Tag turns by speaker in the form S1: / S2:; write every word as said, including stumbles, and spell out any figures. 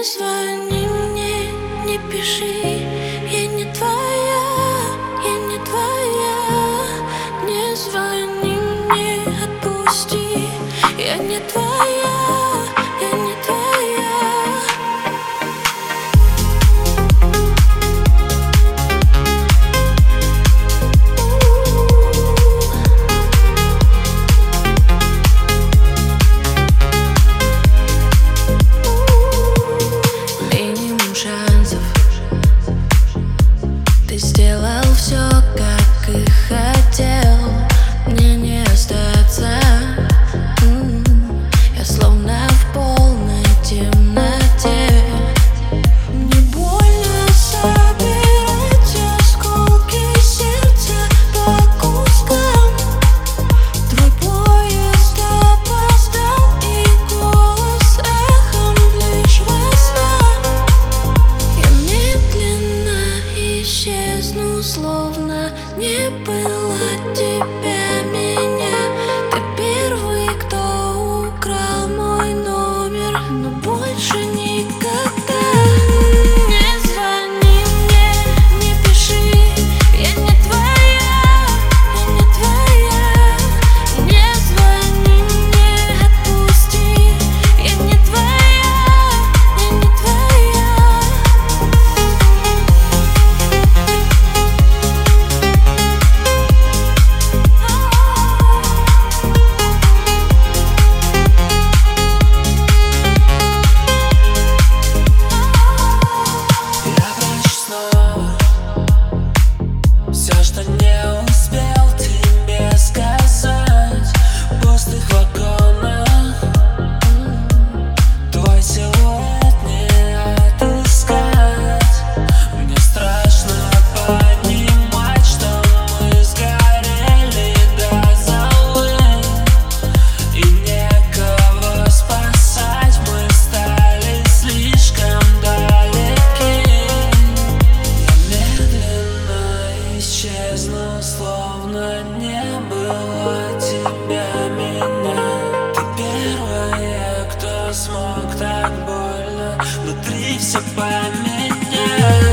S1: Не звони мне, не пиши, я не твоя, я не твоя. Не звони мне, отпусти, я не твоя, я не твоя. Минимум шансов. Ты сделал все, как и хотел. Мне не остаться. М-м-м. Я словно в полной темноте. Мне больно собирать осколки сердца по кускам. Твой поезд опоздал, и голос эхом лишь во снах. Я медленно исчезну, словно не было тебя, меня. Ты первый, кто украл мой номер, но больше никогда. Не звони мне, не пиши, я не твоя, я не твоя. Не звони мне, отпусти, я не твоя, я не твоя.
S2: Я прощу снова все, что не успел тебе сказать. В пустых вагонах твой силуэт не отыскать. Мне страшно понимать, что мы сгорели до золы, и некого спасать. Мы стали слишком далеки. Я медленно исчезну, словно не было тебя, меня. Ты первая, кто смог так больно внутри все поменять.